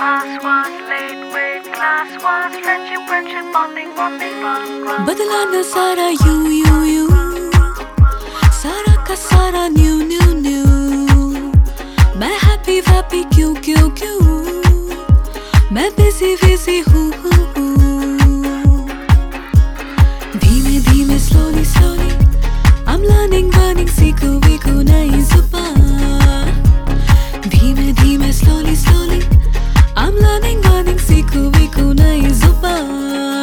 Pass was late, grade class was friendship, bonding, run. बदला न सारा you सारा का सारा new मैं happy क्यों मैं busy हूँ धीमे slowly I'm learning सीखूं नई जुबान धीमे slowly I'm learning सीखूं नई जुबान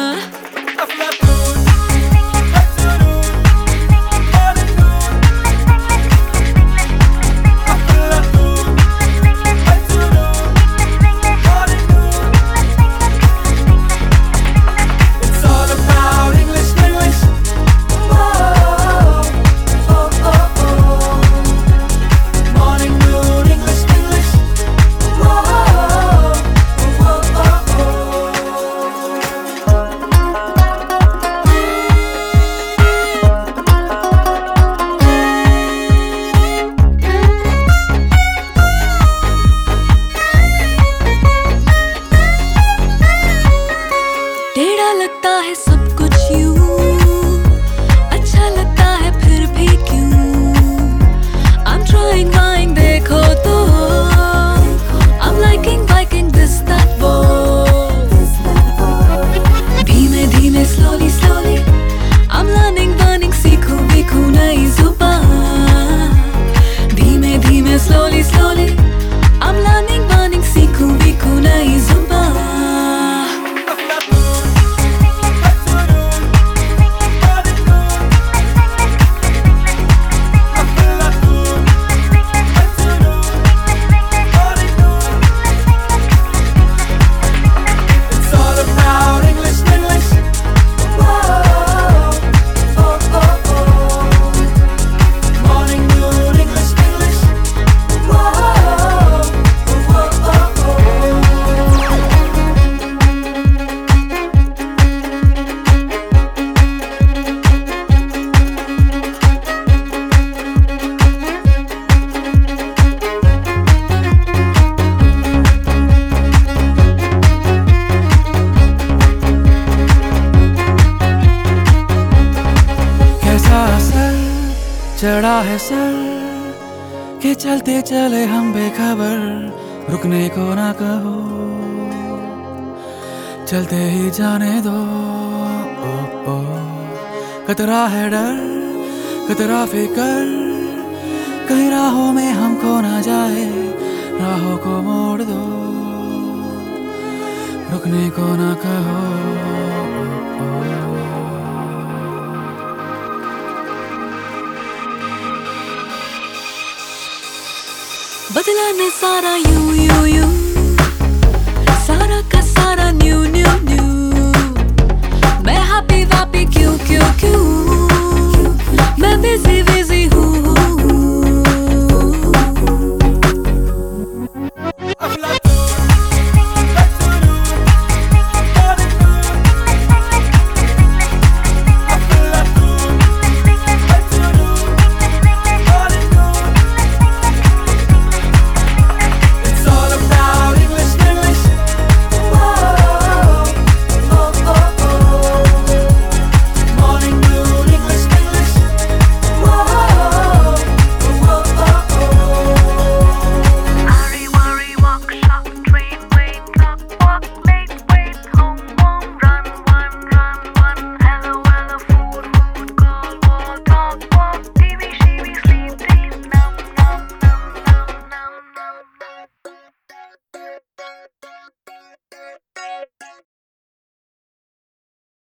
लगता है सब कुछ यूं अच्छा लगता है फिर भी क्यों I'm trying देखो तो I'm liking this that वो धीमे slowly I'm learning सीखूं नई जुबान धीमे slowly I'm learning सीखूं नई जुबान चढ़ा है सर कि चलते चले हम बेखबर रुकने को ना कहो चलते ही जाने दो ओ कतरा है डर कतरा फिकर कहीं राहों में हमको ना जाए राहों को मोड़ दो रुकने को ना कहो बदला न सारा you